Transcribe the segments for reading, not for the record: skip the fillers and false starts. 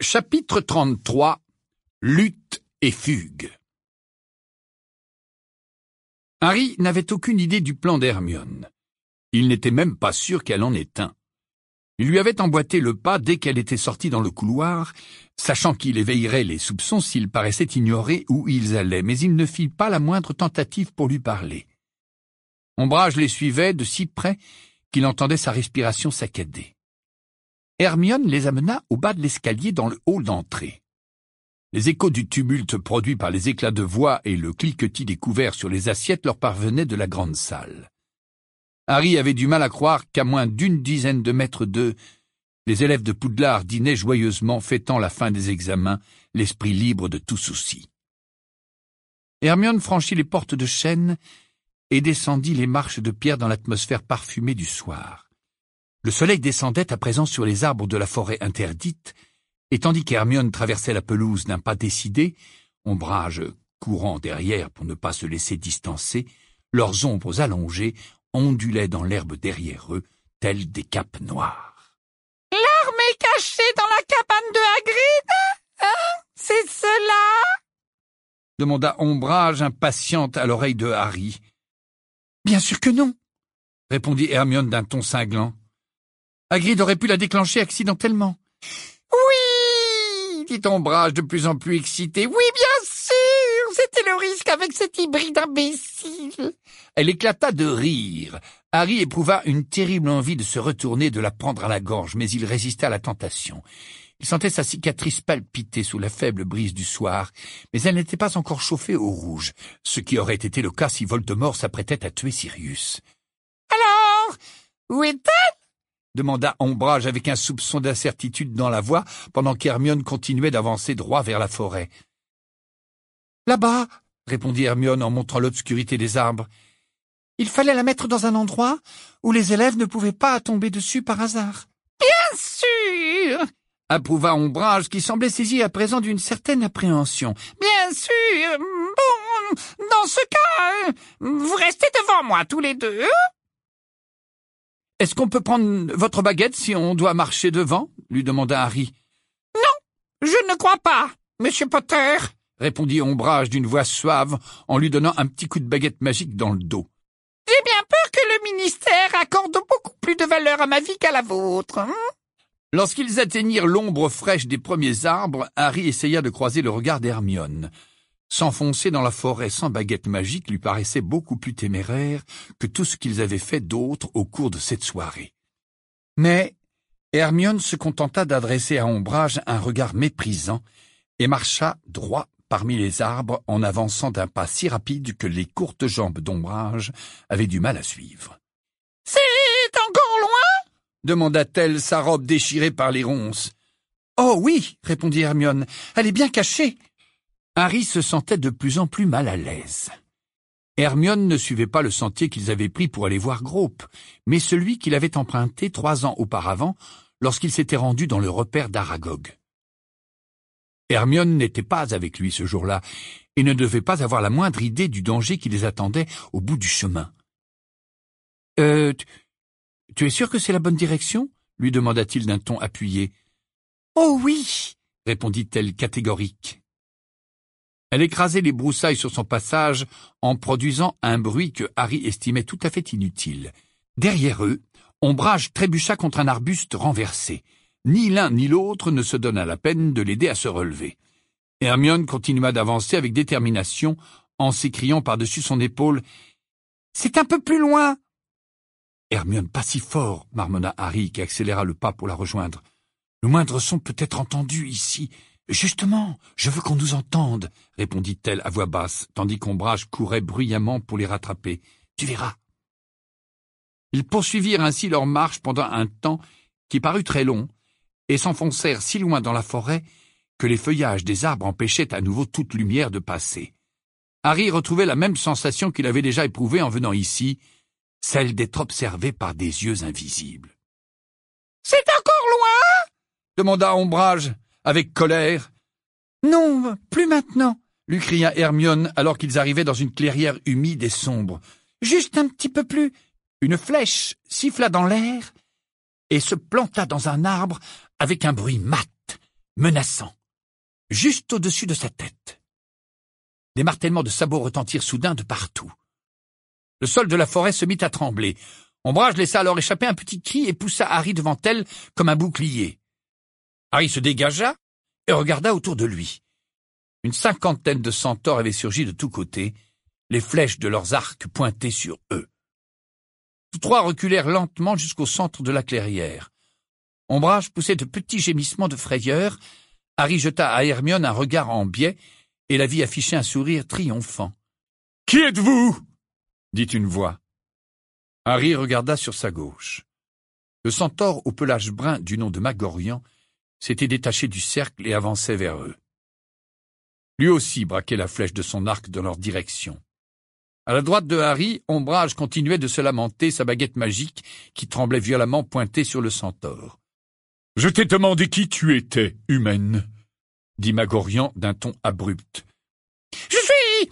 Chapitre 33. Lutte et fugue. Harry n'avait aucune idée du plan d'Hermione. Il n'était même pas sûr qu'elle en ait un. Il lui avait emboîté le pas dès qu'elle était sortie dans le couloir, sachant qu'il éveillerait les soupçons s'il paraissait ignorer où ils allaient, mais il ne fit pas la moindre tentative pour lui parler. Ombrage les suivait de si près qu'il entendait sa respiration saccadée. Hermione les amena au bas de l'escalier dans le hall d'entrée. Les échos du tumulte produit par les éclats de voix et le cliquetis des couverts sur les assiettes leur parvenaient de la grande salle. Harry avait du mal à croire qu'à moins d'une dizaine de mètres d'eux, les élèves de Poudlard dînaient joyeusement, fêtant la fin des examens, l'esprit libre de tout souci. Hermione franchit les portes de chêne et descendit les marches de pierre dans l'atmosphère parfumée du soir. Le soleil descendait à présent sur les arbres de la forêt interdite, et tandis qu'Hermione traversait la pelouse d'un pas décidé, Ombrage courant derrière pour ne pas se laisser distancer, leurs ombres allongées ondulaient dans l'herbe derrière eux, telles des capes noires. « L'arme est cachée dans la cabane de Hagrid, hein? C'est cela ?» demanda Ombrage impatiente à l'oreille de Harry. « Bien sûr que non !» répondit Hermione d'un ton cinglant. Hagrid aurait pu la déclencher accidentellement. « Oui !» dit Ombrage de plus en plus excité. « Oui, bien sûr! C'était le risque avec cet hybride imbécile !» Elle éclata de rire. Harry éprouva une terrible envie de se retourner et de la prendre à la gorge, mais il résista à la tentation. Il sentait sa cicatrice palpiter sous la faible brise du soir, mais elle n'était pas encore chauffée au rouge, ce qui aurait été le cas si Voldemort s'apprêtait à tuer Sirius. « Alors, où est-elle ?» demanda Ombrage avec un soupçon d'incertitude dans la voix, pendant qu'Hermione continuait d'avancer droit vers la forêt. « Là-bas !» répondit Hermione en montrant l'obscurité des arbres. « Il fallait la mettre dans un endroit où les élèves ne pouvaient pas tomber dessus par hasard. »« Bien sûr !» approuva Ombrage, qui semblait saisi à présent d'une certaine appréhension. « Bien sûr. Bon, dans ce cas, vous restez devant moi tous les deux. » « Est-ce qu'on peut prendre votre baguette si on doit marcher devant ?» lui demanda Harry. « Non, je ne crois pas, Monsieur Potter, » répondit Ombrage d'une voix suave en lui donnant un petit coup de baguette magique dans le dos. « J'ai bien peur que le ministère accorde beaucoup plus de valeur à ma vie qu'à la vôtre. » Lorsqu'ils atteignirent l'ombre fraîche des premiers arbres, Harry essaya de croiser le regard d'Hermione. S'enfoncer dans la forêt sans baguette magique lui paraissait beaucoup plus téméraire que tout ce qu'ils avaient fait d'autre au cours de cette soirée. Mais Hermione se contenta d'adresser à Ombrage un regard méprisant et marcha droit parmi les arbres en avançant d'un pas si rapide que les courtes jambes d'Ombrage avaient du mal à suivre. « C'est encore loin ?» demanda-t-elle, sa robe déchirée par les ronces. « Oh oui !» répondit Hermione, « elle est bien cachée. » Harry se sentait de plus en plus mal à l'aise. Hermione ne suivait pas le sentier qu'ils avaient pris pour aller voir Grope, mais celui qu'il avait emprunté 3 ans auparavant, lorsqu'il s'était rendu dans le repère d'Aragog. Hermione n'était pas avec lui ce jour-là, et ne devait pas avoir la moindre idée du danger qui les attendait au bout du chemin. « Tu es sûr que c'est la bonne direction ?» lui demanda-t-il d'un ton appuyé. « Oh oui !» répondit-elle catégorique. Elle écrasait les broussailles sur son passage en produisant un bruit que Harry estimait tout à fait inutile. Derrière eux, Ombrage trébucha contre un arbuste renversé. Ni l'un ni l'autre ne se donna la peine de l'aider à se relever. Hermione continua d'avancer avec détermination en s'écriant par-dessus son épaule « C'est un peu plus loin !» Hermione, pas si fort, marmonna Harry qui accéléra le pas pour la rejoindre. Le moindre son peut être entendu ici. Justement, je veux qu'on nous entende, répondit-elle à voix basse, tandis qu'Ombrage courait bruyamment pour les rattraper. Tu verras. Ils poursuivirent ainsi leur marche pendant un temps qui parut très long, et s'enfoncèrent si loin dans la forêt que les feuillages des arbres empêchaient à nouveau toute lumière de passer. Harry retrouvait la même sensation qu'il avait déjà éprouvée en venant ici, celle d'être observé par des yeux invisibles. « C'est encore loin ?» demanda Ombrage, avec colère. « Non, plus maintenant !» lui cria Hermione alors qu'ils arrivaient dans une clairière humide et sombre. « Juste un petit peu plus !» Une flèche siffla dans l'air et se planta dans un arbre avec un bruit mat, menaçant, juste au-dessus de sa tête. Des martèlements de sabots retentirent soudain de partout. Le sol de la forêt se mit à trembler. Ombrage laissa alors échapper un petit cri et poussa Harry devant elle comme un bouclier. Harry se dégagea et regarda autour de lui. Une cinquantaine de centaures avaient surgi de tous côtés, les flèches de leurs arcs pointées sur eux. Tous trois reculèrent lentement jusqu'au centre de la clairière. Ombrage poussait de petits gémissements de frayeur. Harry jeta à Hermione un regard en biais et la vit afficher un sourire triomphant. « Qui êtes-vous » dit une voix. Harry regarda sur sa gauche. Le centaure au pelage brun du nom de Magorian s'était détaché du cercle et avançait vers eux. Lui aussi braquait la flèche de son arc dans leur direction. À la droite de Harry, Ombrage continuait de se lamenter, sa baguette magique qui tremblait violemment pointée sur le centaure. « Je t'ai demandé qui tu étais, humaine, » dit Magorian d'un ton abrupt. « Je suis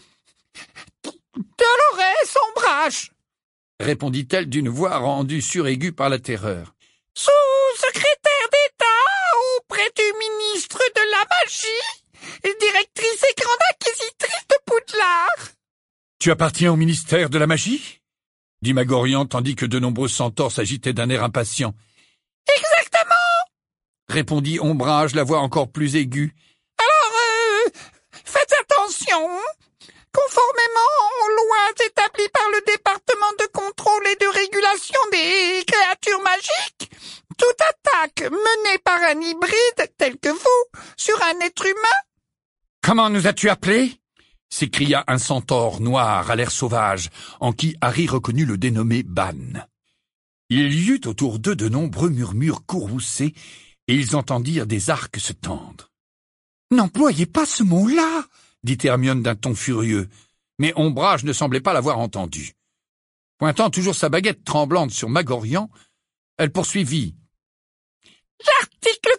Dolores Ombrage !» répondit-elle d'une voix rendue suraiguë par la terreur. « Sous-secrétaire d'État auprès du ministre de la Magie, directrice et grande inquisitrice de Poudlard. » « Tu appartiens au ministère de la Magie » dit Magorian, tandis que de nombreux centaures s'agitaient d'un air impatient. « Exactement » répondit Ombrage, la voix encore plus aiguë. « Alors, faites attention. Conformément aux lois établies par le département de contrôle et de régulation des créatures magiques, toute attaque menée par un hybride tel que vous sur un être humain... »« Comment nous as-tu appelés » s'écria un centaure noir à l'air sauvage, en qui Harry reconnut le dénommé Ban. Il y eut autour d'eux de nombreux murmures courroucés, et ils entendirent des arcs se tendre. « N'employez pas ce mot-là » dit Hermione d'un ton furieux, mais Ombrage ne semblait pas l'avoir entendu. Pointant toujours sa baguette tremblante sur Magorian, elle poursuivit. « L'article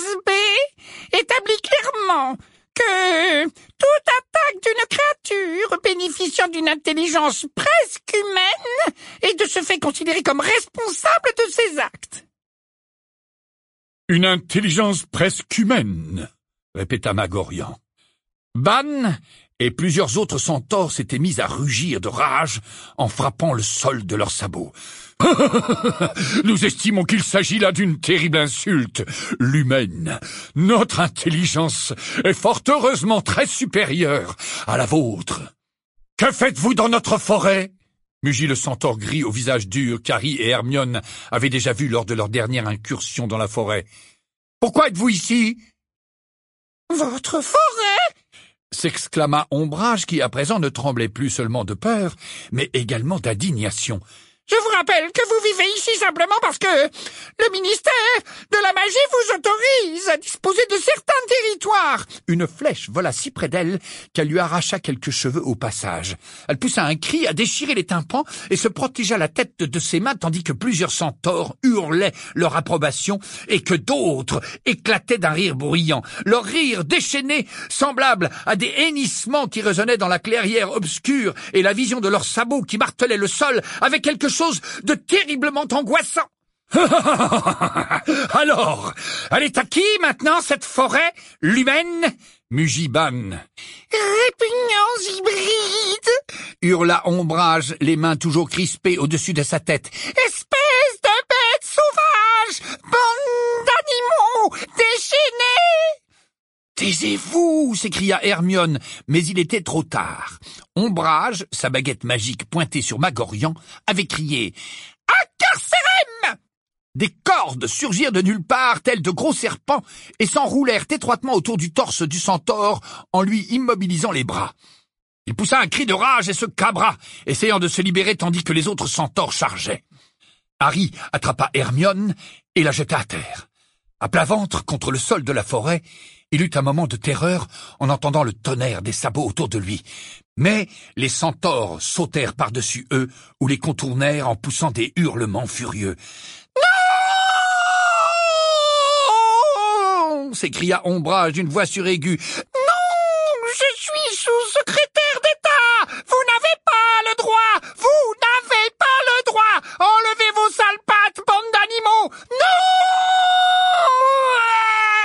15b établit clairement que toute attaque d'une créature bénéficiant d'une intelligence presque humaine est de ce fait considérée comme responsable de ses actes. »« Une intelligence presque humaine » répéta Magorian. Ban et plusieurs autres centaures s'étaient mis à rugir de rage en frappant le sol de leurs sabots. « Nous estimons qu'il s'agit là d'une terrible insulte. L'humaine, notre intelligence, est fort heureusement très supérieure à la vôtre. Que faites-vous dans notre forêt ?» mugit le centaure gris au visage dur qu'Harry et Hermione avaient déjà vu lors de leur dernière incursion dans la forêt. « Pourquoi êtes-vous ici ?»« Votre forêt ?» s'exclama Ombrage qui à présent ne tremblait plus seulement de peur, mais également d'indignation. Je vous rappelle que vous vivez ici simplement parce que le ministère de la Magie vous autorise à disposer de certains territoires. » Une flèche vola si près d'elle qu'elle lui arracha quelques cheveux au passage. Elle poussa un cri à déchirer les tympans et se protégea la tête de ses mains tandis que plusieurs centaures hurlaient leur approbation et que d'autres éclataient d'un rire bruyant. Leur rire déchaîné, semblable à des hennissements qui résonnaient dans la clairière obscure et la vision de leurs sabots qui martelaient le sol avait quelque chose de terriblement angoissant. Alors, elle est à qui maintenant, cette forêt, l'humaine? Mugit Ban. Répugnants hybrides! Hurla Ombrage, les mains toujours crispées au-dessus de sa tête. Espèce de bêtes sauvages! Bande d'animaux déchaînés! Taisez-vous, s'écria Hermione, mais il était trop tard. Ombrage, sa baguette magique pointée sur Magorian, avait crié « Incarcérem !» Des cordes surgirent de nulle part, tels de gros serpents, et s'enroulèrent étroitement autour du torse du centaure en lui immobilisant les bras. Il poussa un cri de rage et se cabra, essayant de se libérer tandis que les autres centaures chargeaient. Harry attrapa Hermione et la jeta à terre. À plat ventre contre le sol de la forêt, il eut un moment de terreur en entendant le tonnerre des sabots autour de lui. Mais les centaures sautèrent par-dessus eux ou les contournèrent en poussant des hurlements furieux. « Non !» s'écria Ombrage d'une voix suraiguë. « Non, je suis sous-secrétaire d'État. Vous n'avez pas le droit. Vous n'avez pas le droit. Enlevez vos sales pattes, bande d'animaux. Non !»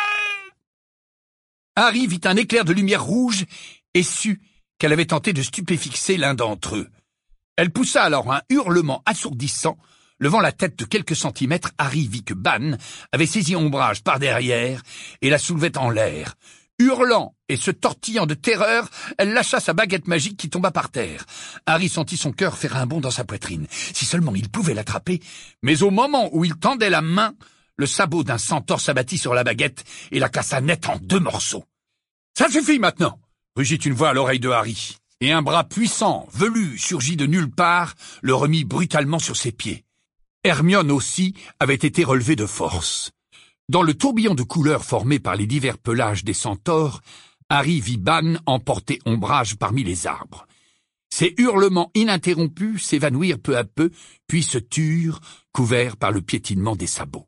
Harry vit un éclair de lumière rouge et sut qu'elle avait tenté de stupéfixer l'un d'entre eux. Elle poussa alors un hurlement assourdissant. Levant la tête de quelques centimètres, Harry vit que Ban avait saisi Ombrage par derrière et la soulevait en l'air. Hurlant et se tortillant de terreur, elle lâcha sa baguette magique qui tomba par terre. Harry sentit son cœur faire un bond dans sa poitrine. Si seulement il pouvait l'attraper. Mais au moment où il tendait la main, le sabot d'un centaure s'abattit sur la baguette et la cassa net en 2 morceaux. « Ça suffit maintenant !» rugit une voix à l'oreille de Harry. Et un bras puissant, velu, surgit de nulle part, le remit brutalement sur ses pieds. Hermione aussi avait été relevée de force. Dans le tourbillon de couleurs formé par les divers pelages des centaures, Harry vit Ban emporter Ombrage parmi les arbres. Ses hurlements ininterrompus s'évanouirent peu à peu, puis se turent, couverts par le piétinement des sabots.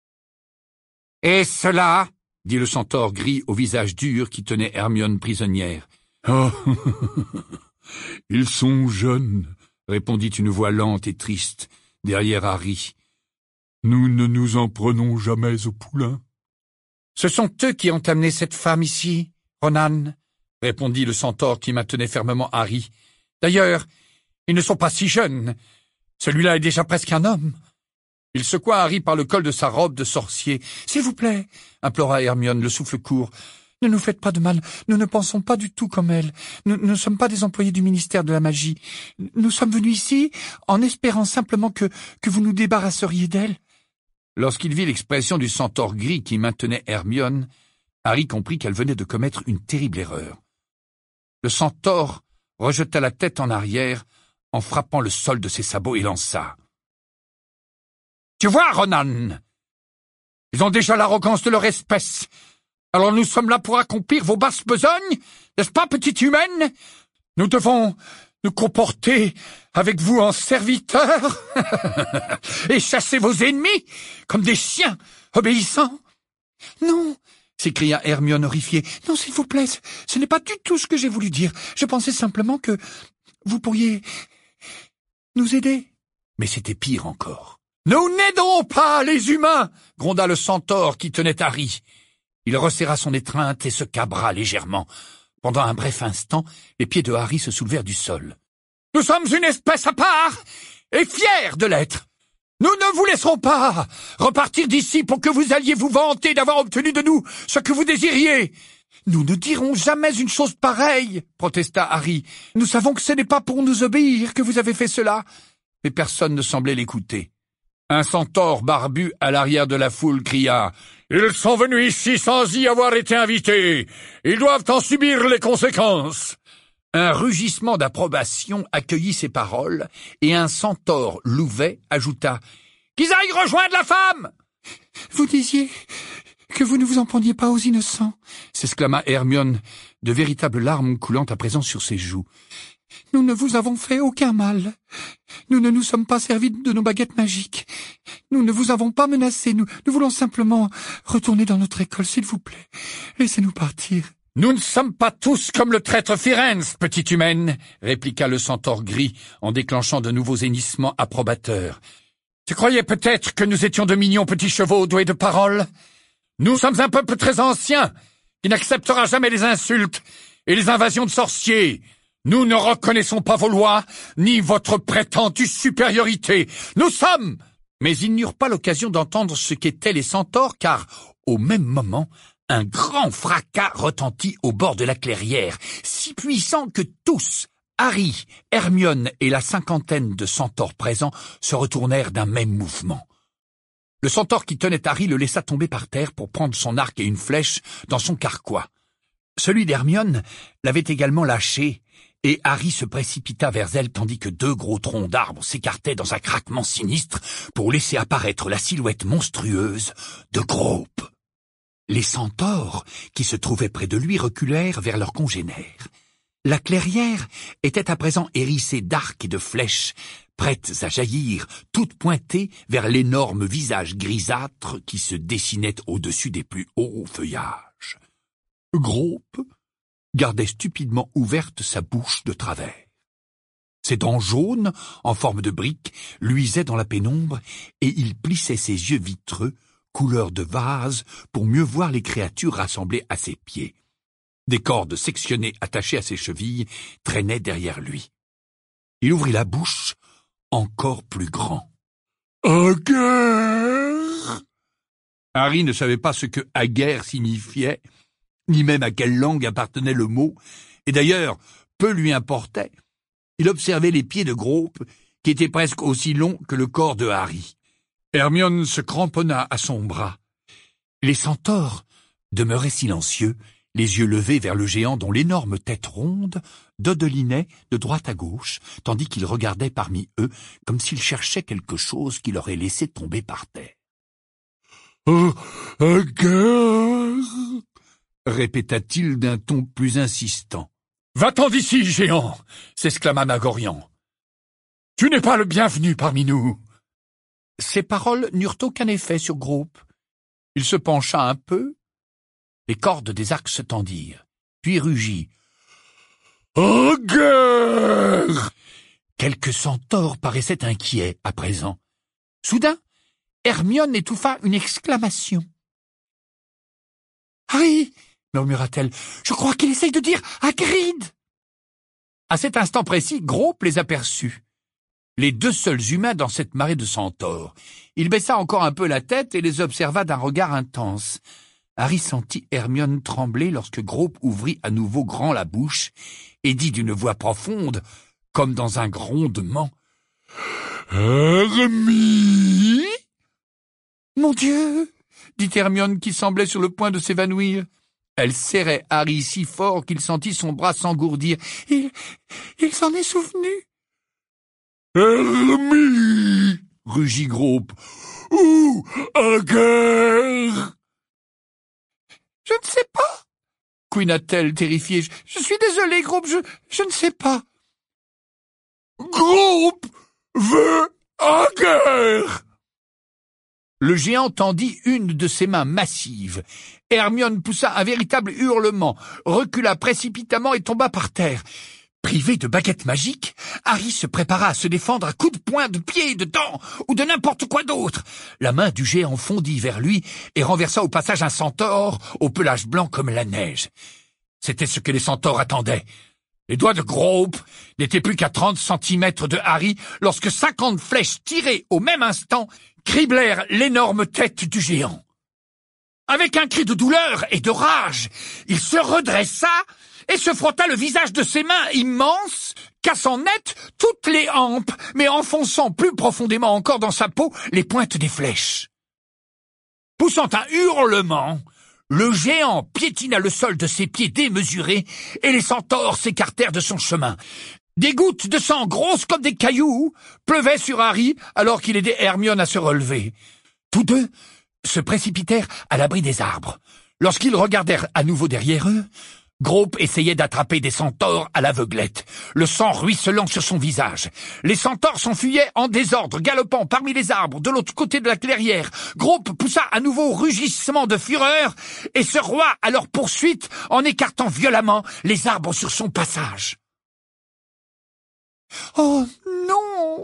« Et cela ?» dit le centaure gris au visage dur qui tenait Hermione prisonnière. « Ah, ils sont jeunes, » répondit une voix lente et triste derrière Harry. « Nous ne nous en prenons jamais au poulain. »« Ce sont eux qui ont amené cette femme ici, Ronan, » répondit le centaure qui maintenait fermement Harry. « D'ailleurs, ils ne sont pas si jeunes. Celui-là est déjà presque un homme. » Il secoua Harry par le col de sa robe de sorcier. « S'il vous plaît, » implora Hermione, le souffle court. « Ne nous faites pas de mal, nous ne pensons pas du tout comme elle. Nous ne sommes pas des employés du ministère de la magie. Nous sommes venus ici en espérant simplement que vous nous débarrasseriez d'elle. » Lorsqu'il vit l'expression du centaure gris qui maintenait Hermione, Harry comprit qu'elle venait de commettre une terrible erreur. Le centaure rejeta la tête en arrière en frappant le sol de ses sabots et lança. « Tu vois, Ronan, ils ont déjà l'arrogance de leur espèce. Alors nous sommes là pour accomplir vos basses besognes, n'est-ce pas, petite humaine? Nous devons nous comporter avec vous en serviteurs et chasser vos ennemis comme des chiens obéissants. »« Non !» s'écria Hermione horrifiée. « Non, s'il vous plaît, ce n'est pas du tout ce que j'ai voulu dire. Je pensais simplement que vous pourriez nous aider. » Mais c'était pire encore. « Nous n'aiderons pas les humains !» gronda le centaure qui tenait Harry. Il resserra son étreinte et se cabra légèrement. Pendant un bref instant, les pieds de Harry se soulevèrent du sol. « Nous sommes une espèce à part et fiers de l'être. Nous ne vous laisserons pas repartir d'ici pour que vous alliez vous vanter d'avoir obtenu de nous ce que vous désiriez. »« Nous ne dirons jamais une chose pareille, » protesta Harry. « Nous savons que ce n'est pas pour nous obéir que vous avez fait cela. » Mais personne ne semblait l'écouter. Un centaure barbu à l'arrière de la foule cria « Ils sont venus ici sans y avoir été invités. Ils doivent en subir les conséquences. » Un rugissement d'approbation accueillit ces paroles, et un centaure louvet ajouta « Qu'ils aillent rejoindre la femme !»« Vous disiez que vous ne vous en preniez pas aux innocents !» s'exclama Hermione, de véritables larmes coulant à présent sur ses joues. « Nous ne vous avons fait aucun mal. Nous ne nous sommes pas servis de nos baguettes magiques. Nous ne vous avons pas menacés. Nous voulons simplement retourner dans notre école, s'il vous plaît. Laissez-nous partir. »« Nous ne sommes pas tous comme le traître Firenze, petite humaine, » répliqua le centaure gris en déclenchant de nouveaux hennissements approbateurs. « Tu croyais peut-être que nous étions de mignons petits chevaux doués de paroles? Nous sommes un peuple très ancien qui n'acceptera jamais les insultes et les invasions de sorciers. Nous ne reconnaissons pas vos lois, ni votre prétendue supériorité. Nous sommes... » Mais ils n'eurent pas l'occasion d'entendre ce qu'étaient les centaures, car, au même moment, un grand fracas retentit au bord de la clairière, si puissant que tous, Harry, Hermione et la cinquantaine de centaures présents, se retournèrent d'un même mouvement. Le centaure qui tenait Harry le laissa tomber par terre pour prendre son arc et une flèche dans son carquois. Celui d'Hermione l'avait également lâché, et Harry se précipita vers elle tandis que 2 gros troncs d'arbres s'écartaient dans un craquement sinistre pour laisser apparaître la silhouette monstrueuse de Grope. Les centaures qui se trouvaient près de lui reculèrent vers leurs congénères. La clairière était à présent hérissée d'arcs et de flèches, prêtes à jaillir, toutes pointées vers l'énorme visage grisâtre qui se dessinait au-dessus des plus hauts feuillages. Grope gardait stupidement ouverte sa bouche de travers. Ses dents jaunes, en forme de briques, luisaient dans la pénombre, et il plissait ses yeux vitreux, couleur de vase, pour mieux voir les créatures rassemblées à ses pieds. Des cordes sectionnées attachées à ses chevilles traînaient derrière lui. Il ouvrit la bouche, encore plus grand. « Aguerre » Harry ne savait pas ce que « aguerre » signifiait, ni même à quelle langue appartenait le mot, et d'ailleurs, peu lui importait. Il observait les pieds de Grope, qui étaient presque aussi longs que le corps de Harry. Hermione se cramponna à son bras. Les centaures demeuraient silencieux, les yeux levés vers le géant dont l'énorme tête ronde dodelinait de droite à gauche, tandis qu'il regardait parmi eux comme s'il cherchait quelque chose qu'il aurait laissé tomber par terre. « Aguerre » répéta-t-il d'un ton plus insistant. « Va-t'en d'ici, géant » s'exclama Magorian. « Tu n'es pas le bienvenu parmi nous. » Ces paroles n'eurent aucun effet sur Grope. Il se pencha un peu. Les cordes des arcs se tendirent, puis rugit. « Aguerre » Quelques centaures paraissaient inquiets à présent. Soudain, Hermione étouffa une exclamation. « Harry » murmura-t-elle, « je crois qu'il essaye de dire Hagrid !» À cet instant précis, Grope les aperçut. Les deux seuls humains dans cette marée de centaures. Il baissa encore un peu la tête et les observa d'un regard intense. Harry sentit Hermione trembler lorsque Grope ouvrit à nouveau grand la bouche et dit d'une voix profonde, comme dans un grondement, « Hermie !»« Mon Dieu !» dit Hermione qui semblait sur le point de s'évanouir. Elle serrait Harry si fort qu'il sentit son bras s'engourdir. « Il s'en est souvenu !»« Hermie !» rugit Grope. « Où Aguerre ?» « Je ne sais pas !» couina-t-elle, terrifiée. « Je suis désolée, Grope, je ne sais pas. »« Grope veut Aguerre !» Le géant tendit une de ses mains massives. Hermione poussa un véritable hurlement, recula précipitamment et tomba par terre. Privé de baguette magique, Harry se prépara à se défendre à coups de poing, de pied, de dents ou de n'importe quoi d'autre. La main du géant fondit vers lui et renversa au passage un centaure au pelage blanc comme la neige. C'était ce que les centaures attendaient. Les doigts de Grope n'étaient plus qu'à 30 centimètres de Harry lorsque 50 flèches tirées au même instant criblèrent l'énorme tête du géant. Avec un cri de douleur et de rage, il se redressa et se frotta le visage de ses mains immenses, cassant net toutes les hampes, mais enfonçant plus profondément encore dans sa peau les pointes des flèches. Poussant un hurlement, le géant piétina le sol de ses pieds démesurés et les centaures s'écartèrent de son chemin. Des gouttes de sang grosses comme des cailloux pleuvaient sur Harry alors qu'il aidait Hermione à se relever. Tous deux se précipitèrent à l'abri des arbres. Lorsqu'ils regardèrent à nouveau derrière eux, Grope essayait d'attraper des centaures à l'aveuglette, le sang ruisselant sur son visage. Les centaures s'enfuyaient en désordre, galopant parmi les arbres de l'autre côté de la clairière. Grope poussa à nouveau rugissement de fureur et se rua à leur poursuite en écartant violemment les arbres sur son passage. « Oh non !»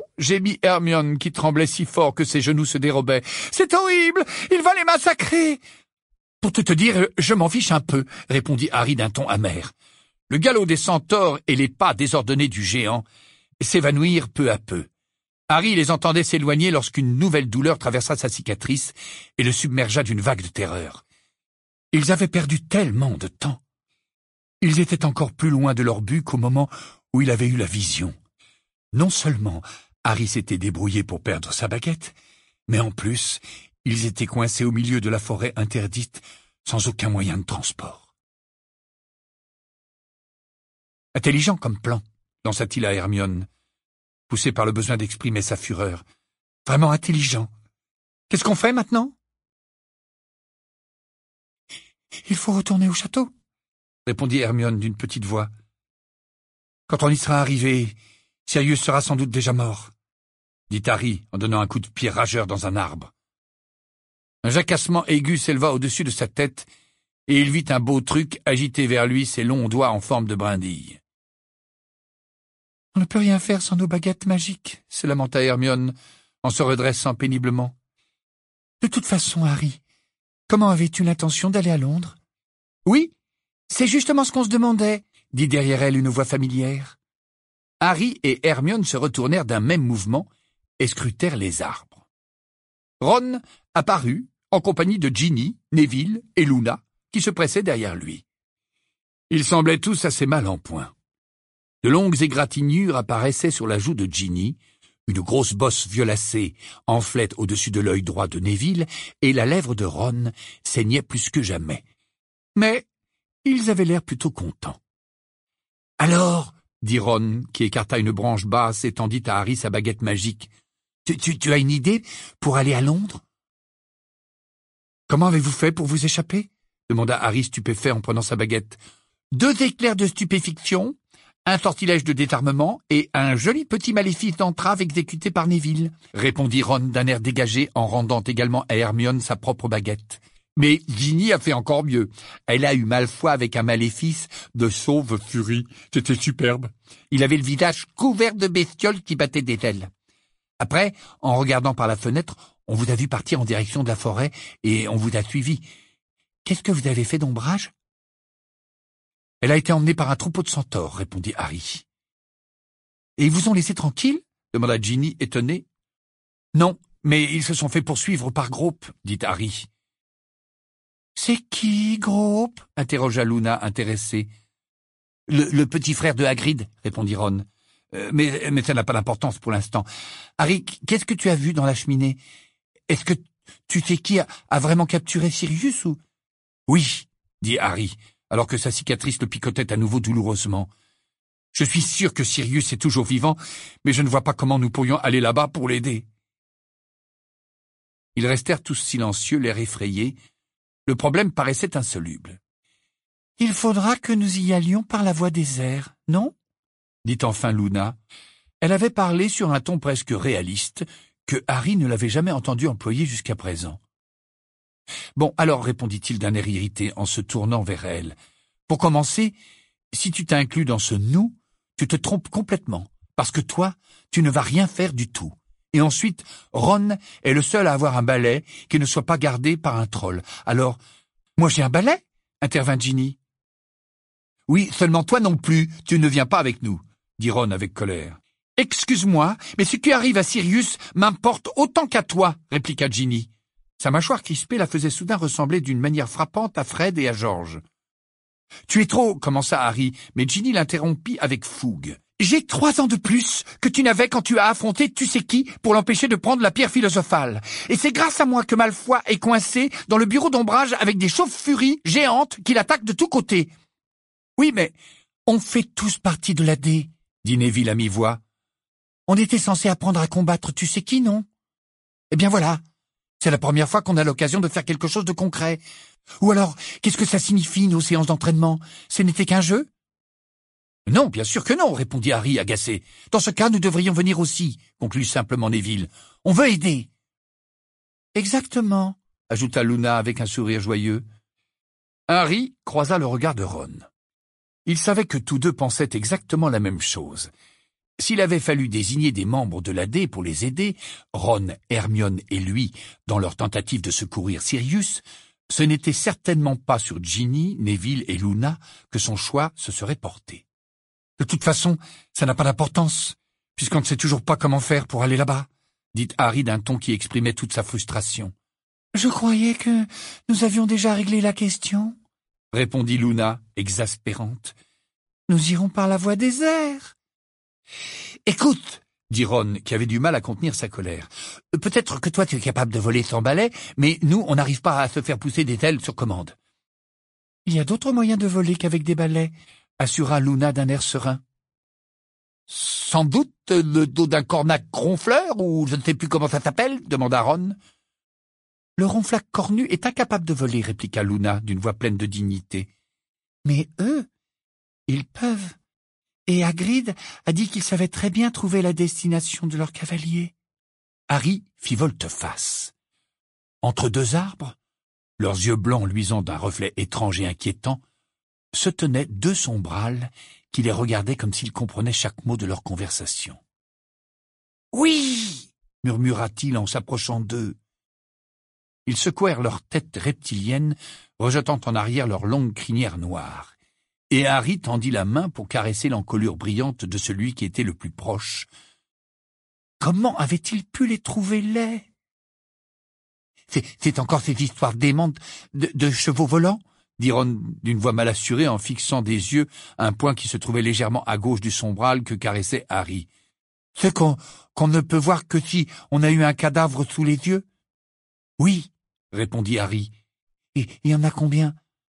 gémit Hermione qui tremblait si fort que ses genoux se dérobaient. « C'est horrible! Il va les massacrer !»« Pour tout te dire, je m'en fiche un peu », répondit Harry d'un ton amer. Le galop des centaures et les pas désordonnés du géant s'évanouirent peu à peu. Harry les entendait s'éloigner lorsqu'une nouvelle douleur traversa sa cicatrice et le submergea d'une vague de terreur. Ils avaient perdu tellement de temps. Ils étaient encore plus loin de leur but qu'au moment où il avait eu la vision. Non seulement Harry s'était débrouillé pour perdre sa baguette, mais en plus, ils étaient coincés au milieu de la forêt interdite, sans aucun moyen de transport. Intelligent comme plan, lança-t-il à Hermione, poussé par le besoin d'exprimer sa fureur. Vraiment intelligent. Qu'est-ce qu'on fait maintenant? Il faut retourner au château, répondit Hermione d'une petite voix. Quand on y sera arrivé, Sirius sera sans doute déjà mort, dit Harry en donnant un coup de pied rageur dans un arbre. Un jacassement aigu s'éleva au-dessus de sa tête, et il vit un beau truc agiter vers lui ses longs doigts en forme de brindille. « On ne peut rien faire sans nos baguettes magiques, » se lamenta Hermione, en se redressant péniblement. « De toute façon, Harry, comment avais-tu l'intention d'aller à Londres ? » « Oui, C'est justement ce qu'on se demandait, dit derrière elle une voix familière. Harry et Hermione se retournèrent d'un même mouvement et scrutèrent les arbres. Ron apparut en compagnie de Ginny, Neville et Luna, qui se pressaient derrière lui. Ils semblaient tous assez mal en point. De longues égratignures apparaissaient sur la joue de Ginny, une grosse bosse violacée enflait au-dessus de l'œil droit de Neville, et la lèvre de Ron saignait plus que jamais. Mais ils avaient l'air plutôt contents. « Alors, » dit Ron, qui écarta une branche basse et tendit à Harry sa baguette magique, « tu as une idée pour aller à Londres ?»« Comment avez-vous fait pour vous échapper ?» demanda Harry stupéfait en prenant sa baguette. « 2 éclairs de stupéfiction, un sortilège de désarmement et un joli petit maléfice d'entrave exécuté par Neville, » répondit Ron d'un air dégagé en rendant également à Hermione sa propre baguette. Mais Ginny a fait encore mieux. Elle a eu Malfoy avec un maléfice de sauve furie. C'était superbe. Il avait le visage couvert de bestioles qui battaient des ailes. Après, en regardant par la fenêtre, on vous a vu partir en direction de la forêt et on vous a suivi. Qu'est-ce que vous avez fait d'ombrage ? Elle a été emmenée par un troupeau de centaures, répondit Harry. Et ils vous ont laissé tranquille ? demanda Ginny, étonnée. Non, mais ils se sont fait poursuivre par Grope, dit Harry. C'est qui, Grope ? interrogea Luna, intéressée. Le petit frère de Hagrid, répondit Ron. Mais ça n'a pas d'importance pour l'instant. Harry, qu'est-ce que tu as vu dans la cheminée ? Est-ce que tu sais qui a vraiment capturé Sirius ou... Oui, dit Harry, alors que sa cicatrice le picotait à nouveau douloureusement. Je suis sûr que Sirius est toujours vivant, mais je ne vois pas comment nous pourrions aller là-bas pour l'aider. Ils restèrent tous silencieux, l'air effrayés. Le problème paraissait insoluble. « Il faudra que nous y allions par la voie des airs, non ?» dit enfin Luna. Elle avait parlé sur un ton presque réaliste, que Harry ne l'avait jamais entendu employer jusqu'à présent. « Bon, alors, répondit-il d'un air irrité en se tournant vers elle. Pour commencer, si tu t'inclus dans ce « nous », tu te trompes complètement, parce que toi, tu ne vas rien faire du tout. Et ensuite, Ron est le seul à avoir un balai qui ne soit pas gardé par un troll. Alors, moi j'ai un balai ? intervint Ginny. Oui, seulement toi non plus, tu ne viens pas avec nous, dit Ron avec colère. Excuse-moi, mais ce qui arrive à Sirius m'importe autant qu'à toi, répliqua Ginny. Sa mâchoire crispée la faisait soudain ressembler d'une manière frappante à Fred et à George. Tu es trop, commença Harry, mais Ginny l'interrompit avec fougue. J'ai 3 ans de plus que tu n'avais quand tu as affronté tu sais qui pour l'empêcher de prendre la pierre philosophale. Et c'est grâce à moi que Malfoy est coincé dans le bureau d'ombrage avec des chauves-furies géantes qui l'attaquent de tous côtés. Oui, mais on fait tous partie de l'AD, dit Neville à mi-voix. On était censé apprendre à combattre tu sais qui, non ? Eh bien voilà, c'est la première fois qu'on a l'occasion de faire quelque chose de concret. Ou alors, qu'est-ce que ça signifie, nos séances d'entraînement ? Ce n'était qu'un jeu ? Non, bien sûr que non, répondit Harry, agacé. Dans ce cas, nous devrions venir aussi, conclut simplement Neville. On veut aider. Exactement, ajouta Luna avec un sourire joyeux. Harry croisa le regard de Ron. Il savait que tous deux pensaient exactement la même chose. S'il avait fallu désigner des membres de l'AD pour les aider, Ron, Hermione et lui, dans leur tentative de secourir Sirius, ce n'était certainement pas sur Ginny, Neville et Luna que son choix se serait porté. De toute façon, ça n'a pas d'importance, puisqu'on ne sait toujours pas comment faire pour aller là-bas, dit Harry d'un ton qui exprimait toute sa frustration. Je croyais que nous avions déjà réglé la question, répondit Luna, exaspérante. Nous irons par la voie des airs. Écoute, dit Ron, qui avait du mal à contenir sa colère. Peut-être que toi tu es capable de voler sans balai, mais nous, on n'arrive pas à se faire pousser des ailes sur commande. Il y a d'autres moyens de voler qu'avec des balais, assura Luna d'un air serein. Sans doute le dos d'un cornac ronfleur, ou je ne sais plus comment ça s'appelle, demanda Ron. Le ronflac cornu est incapable de voler, répliqua Luna d'une voix pleine de dignité. Mais eux, ils peuvent. Et Hagrid a dit qu'il savait très bien trouver la destination de leur cavalier. Harry fit volte-face. Entre 2 arbres, leurs yeux blancs luisant d'un reflet étrange et inquiétant, se tenaient 2 sombrales qui les regardaient comme s'ils comprenaient chaque mot de leur conversation. « Oui !» murmura-t-il en s'approchant d'eux. Ils secouèrent leurs têtes reptiliennes, rejetant en arrière leurs longues crinières noires. et Harry tendit la main pour caresser l'encolure brillante de celui qui était le plus proche. Comment avait-il pu les trouver laids? C'est encore cette histoire démente de chevaux volants, dit Ron d'une voix mal assurée en fixant des yeux un point qui se trouvait légèrement à gauche du sombral que caressait Harry. C'est qu'on ne peut voir que si on a eu un cadavre sous les yeux? Oui, répondit Harry. Et il y en a combien?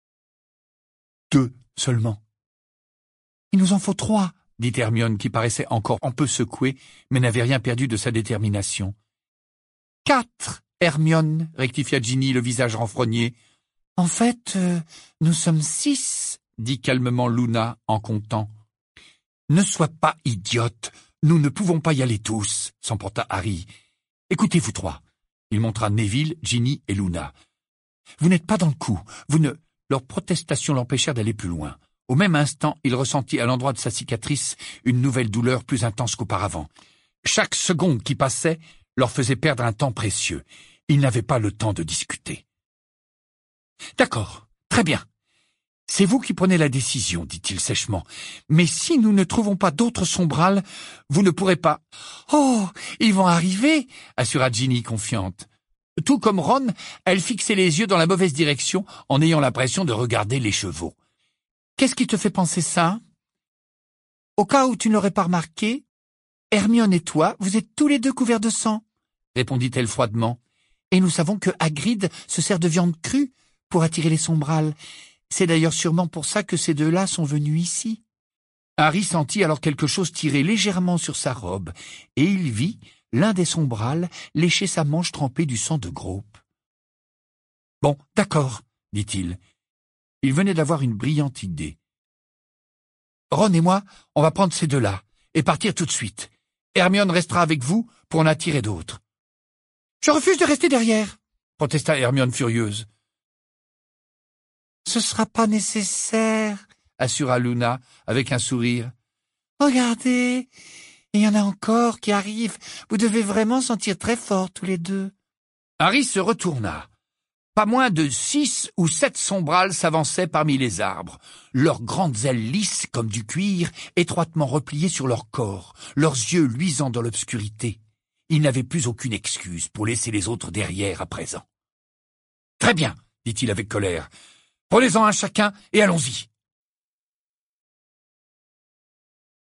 2 seulement. Il nous en faut 3, dit Hermione qui paraissait encore un peu secouée, mais n'avait rien perdu de sa détermination. 4, Hermione, rectifia Ginny, le visage renfrogné. En fait, nous sommes 6, dit calmement Luna en comptant. Ne sois pas idiote, nous ne pouvons pas y aller tous, s'emporta Harry. Écoutez, vous 3. Il montra Neville, Ginny et Luna. Vous n'êtes pas dans le coup, Leurs protestations l'empêchèrent d'aller plus loin. Au même instant, il ressentit à l'endroit de sa cicatrice une nouvelle douleur plus intense qu'auparavant. Chaque seconde qui passait leur faisait perdre un temps précieux. Ils n'avaient pas le temps de discuter. « D'accord, très bien. C'est vous qui prenez la décision, dit-il sèchement. Mais si nous ne trouvons pas d'autres sombrales, vous ne pourrez pas... »« Oh, ils vont arriver !» assura Ginny confiante. Tout comme Ron, elle fixait les yeux dans la mauvaise direction en ayant l'impression de regarder les chevaux. « Qu'est-ce qui te fait penser ça ?»« Au cas où tu ne l'aurais pas remarqué, Hermione et toi, vous êtes tous les 2 couverts de sang, répondit-elle froidement. Et nous savons que Hagrid se sert de viande crue pour attirer les sombrales. C'est d'ailleurs sûrement pour ça que ces 2-là sont venus ici. » Harry sentit alors quelque chose tirer légèrement sur sa robe, et il vit l'un des sombrales lécher sa manche trempée du sang de Grope. « Bon, d'accord, dit-il. Il venait d'avoir une brillante idée. « Ron et moi, on va prendre ces 2-là, et partir tout de suite. Hermione restera avec vous pour en attirer d'autres. »« Je refuse de rester derrière, » protesta Hermione furieuse. « Ce sera pas nécessaire, » assura Luna avec un sourire. « Regardez, il y en a encore qui arrivent. Vous devez vraiment sentir très fort tous les 2. » Harry se retourna. Pas moins de 6 ou 7 sombrales s'avançaient parmi les arbres, leurs grandes ailes lisses comme du cuir, étroitement repliées sur leur corps, leurs yeux luisants dans l'obscurité. Ils n'avaient plus aucune excuse pour laisser les autres derrière à présent. « Très bien, dit-il avec colère. Prenez-en un chacun et allons-y. »